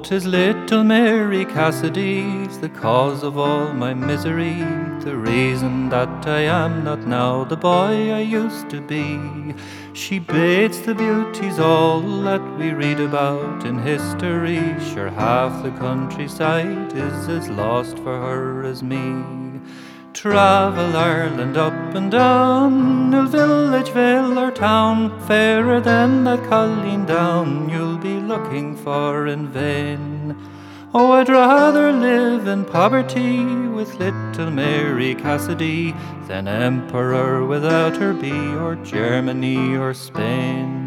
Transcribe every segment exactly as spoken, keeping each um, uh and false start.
'tis little Mary Cassidy's the cause of all my misery, the reason that I am not now the boy I used to be. She bathes the beauties all that we read about in history. Sure, half the countryside is as lost for her as me. Travel Ireland up and down, no village, vale or town, fairer than that Colleen Down you'll be looking for in vain. Oh, I'd rather live in poverty with little Mary Cassidy than emperor without her be, or Germany or Spain.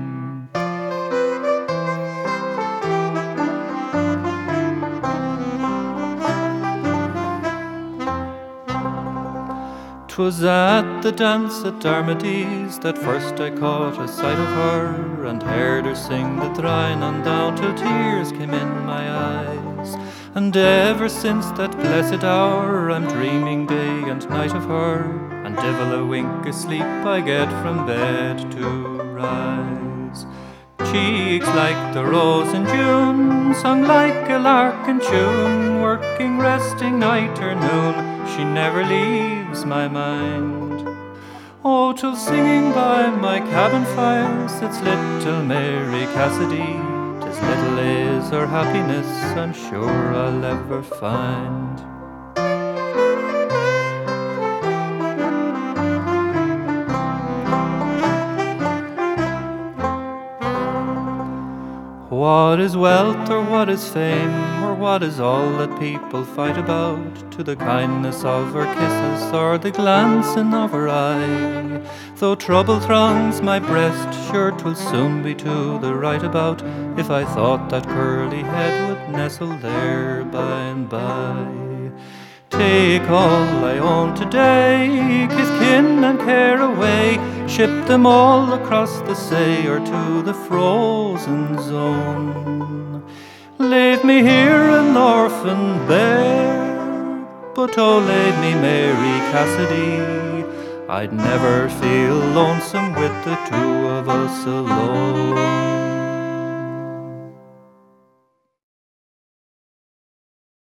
'Twas at the dance at Darmody's that first I caught a sight of her, and heard her sing the Drying on Down till tears came in my eyes. And ever since that blessed hour I'm dreaming day and night of her, and divil a wink of sleep I get from bed to rise. Cheeks like the rose in June, sung like a lark in tune, working, resting night or noon, she never leaves my mind. Oh, till singing by my cabin fire sits little Mary Cassidy, 'tis little is her happiness I'm sure I'll ever find. What is wealth or what is fame, or what is all that people fight about, to the kindness of her kisses or the glancing of her eye? Though trouble throngs my breast, sure 'twill soon be to the right about, if I thought that curly head would nestle there by and by. Take all I own today, kiss kin and care away, ship them all across the sea or to the frozen zone. Leave me here an orphan bare, but oh leave me Mary Cassidy, I'd never feel lonesome with the two of us alone.